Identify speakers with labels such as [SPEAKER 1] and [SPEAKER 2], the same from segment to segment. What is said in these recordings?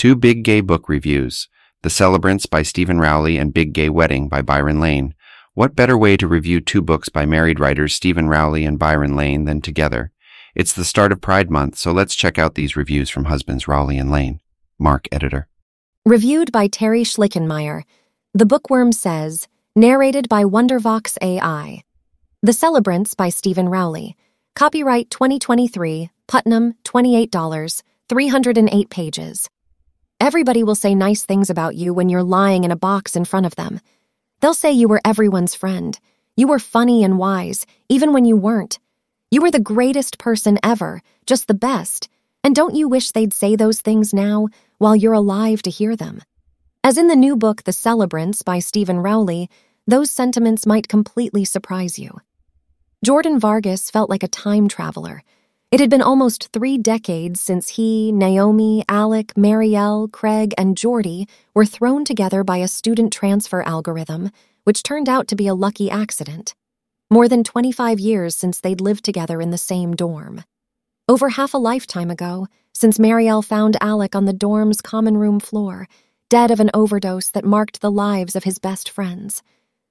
[SPEAKER 1] Two big gay book reviews, The Celebrants by Stephen Rowley and Big Gay Wedding by Byron Lane. What better way to review two books by married writers Stephen Rowley and Byron Lane than together? It's the start of Pride Month, so let's check out these reviews from husbands Rowley and Lane. Mark, editor.
[SPEAKER 2] Reviewed by Terry Schlickenmeyer. The Bookworm Says, narrated by Wondervox AI. The Celebrants by Stephen Rowley. Copyright 2023, Putnam, $28, 308 pages. Everybody will say nice things about you when you're lying in a box in front of them. They'll say you were everyone's friend. You were funny and wise, even when you weren't. You were the greatest person ever, just the best. And don't you wish they'd say those things now, while you're alive to hear them? As in the new book, The Celebrants by Stephen Rowley, those sentiments might completely surprise you. Jordan Vargas felt like a time traveler. It had been almost 3 decades since he, Naomi, Alec, Marielle, Craig, and Jordy were thrown together by a student transfer algorithm, which turned out to be a lucky accident. More than 25 years since they'd lived together in the same dorm. Over half a lifetime ago, since Marielle found Alec on the dorm's common room floor, dead of an overdose that marked the lives of his best friends.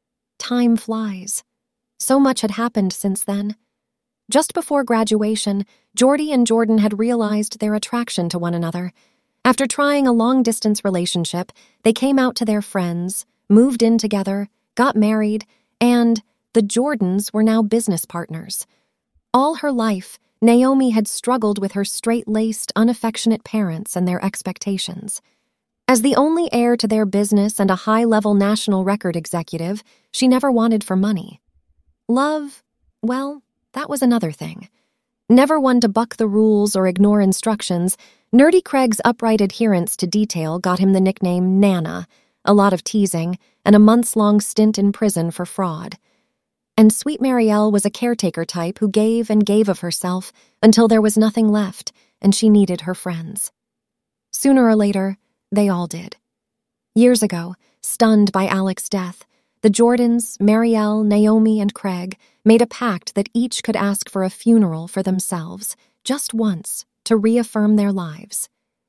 [SPEAKER 2] Time flies. So much had happened since then. Just before graduation, Jordy and Jordan had realized their attraction to one another. After trying a long-distance relationship, they came out to their friends, moved in together, got married, and the Jordans were now business partners. All her life, Naomi had struggled with her straight-laced, unaffectionate parents and their expectations. As the only heir to their business and a high-level national record executive, she never wanted for money. Love, well, that was another thing. Never one to buck the rules or ignore instructions, Nerdy Craig's upright adherence to detail got him the nickname Nana, a lot of teasing, and a months-long stint in prison for fraud. And Sweet Marielle was a caretaker type who gave and gave of herself until there was nothing left and she needed her friends. Sooner or later, they all did. Years ago, stunned by Alec's death, the Jordans, Marielle, Naomi, and Craig made a pact that each could ask for a funeral for themselves, just once, to reaffirm their lives.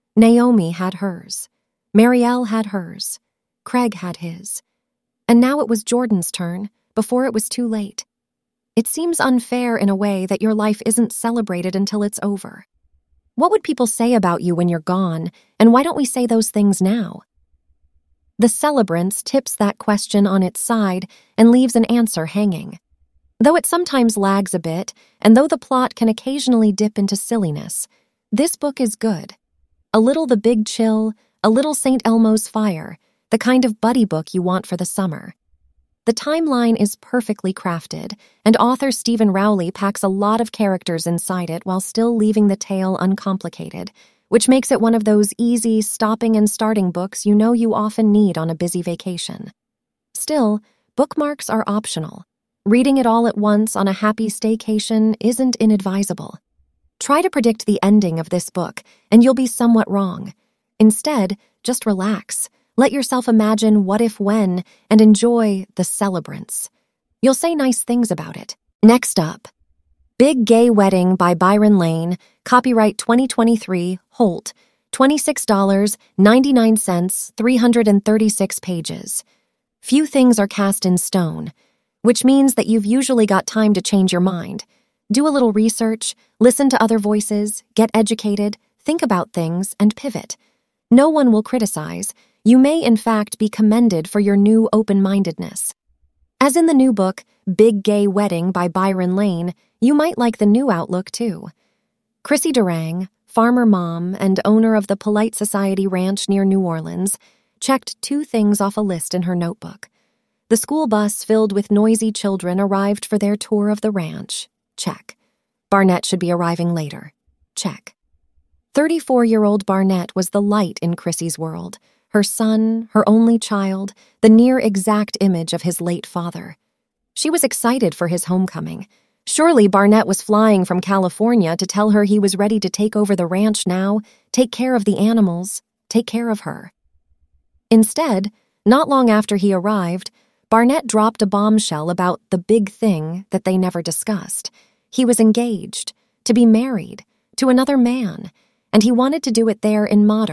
[SPEAKER 2] Naomi had hers. Marielle had hers. Craig had his. And now it was Jordan's turn, before it was too late. It seems unfair in a way that your life isn't celebrated until it's over. What would people say about you when you're gone, and why don't we say those things now? The Celebrants tips that question on its side and leaves an answer hanging. Though it sometimes lags a bit, and though the plot can occasionally dip into silliness, this book is good. A little The Big Chill, a little St. Elmo's Fire, the kind of buddy book you want for the summer. The timeline is perfectly crafted, and author Stephen Rowley packs a lot of characters inside it while still leaving the tale uncomplicated, which makes it one of those easy stopping and starting books you know you often need on a busy vacation. Still, bookmarks are optional. Reading it all at once on a happy staycation isn't inadvisable. Try to predict the ending of this book, and you'll be somewhat wrong. Instead, just relax. Let yourself imagine what if when, and enjoy The Celebrants. You'll say nice things about it. Next up, Big Gay Wedding by Byron Lane, copyright 2023, Holt, $26.99, 336 pages. Few things are cast in stone, which means that you've usually got time to change your mind. Do a little research, listen to other voices, get educated, think about things, and pivot. No one will criticize. You may, in fact, be commended for your new open-mindedness. As in the new book, Big Gay Wedding by Byron Lane, you might like the new outlook, too. Chrissy Durang, farmer mom and owner of the Polite Society Ranch near New Orleans, checked 2 things off a list in her notebook. The school bus filled with noisy children arrived for their tour of the ranch. Check. Barnett should be arriving later. Check. 34-year-old Barnett was the light in Chrissy's world. Her son, her only child, the near exact image of his late father. She was excited for his homecoming. Surely Barnett was flying from California to tell her he was ready to take over the ranch now, take care of the animals, take care of her. Instead, not long after he arrived, Barnett dropped a bombshell about the big thing that they never discussed. He was engaged, to be married, to another man, and he wanted to do it there in Mater,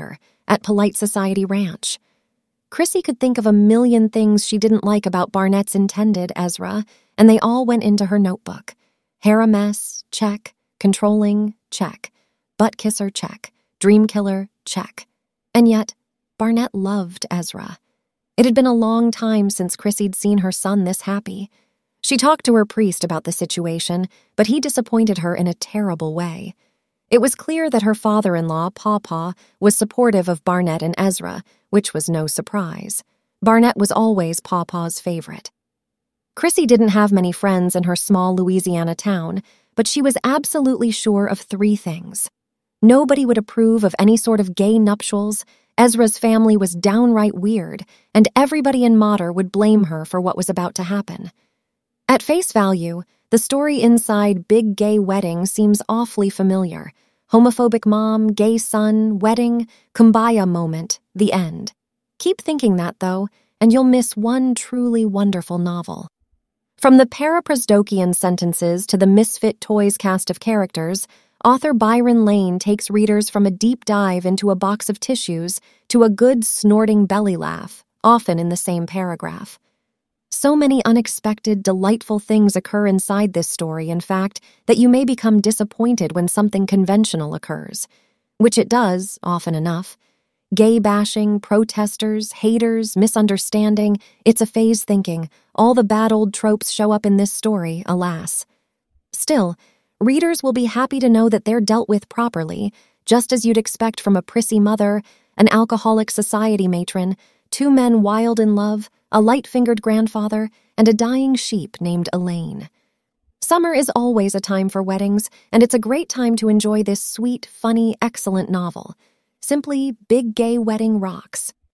[SPEAKER 2] at Polite Society Ranch. Chrissy could think of a million things she didn't like about Barnett's intended, Ezra, and they all went into her notebook. Hair a mess, check. Controlling, check. Butt kisser, check. Dream killer, check. And yet, Barnett loved Ezra. It had been a long time since Chrissy'd seen her son this happy. She talked to her priest about the situation, but he disappointed her in a terrible way. It was clear that her father-in-law, Pawpaw, was supportive of Barnett and Ezra, which was no surprise. Barnett was always Pawpaw's favorite. Chrissy didn't have many friends in her small Louisiana town, but she was absolutely sure of 3 things. Nobody would approve of any sort of gay nuptials, Ezra's family was downright weird, and everybody in Mater would blame her for what was about to happen. At face value, the story inside Big Gay Wedding seems awfully familiar. Homophobic mom, gay son, wedding, kumbaya moment, the end. Keep thinking that, though, and you'll miss one truly wonderful novel. From the Paraprosdokian sentences to the Misfit Toys cast of characters, author Byron Lane takes readers from a deep dive into a box of tissues to a good snorting belly laugh, often in the same paragraph. So many unexpected, delightful things occur inside this story, in fact, that you may become disappointed when something conventional occurs, which it does, often enough. Gay bashing, protesters, haters, misunderstanding, it's a phase thinking, all the bad old tropes show up in this story, alas. Still, readers will be happy to know that they're dealt with properly, just as you'd expect from a prissy mother, an alcoholic society matron, 2 men wild in love, a light-fingered grandfather, and a dying sheep named Elaine. Summer is always a time for weddings, and it's a great time to enjoy this sweet, funny, excellent novel. Simply, Big Gay Wedding rocks.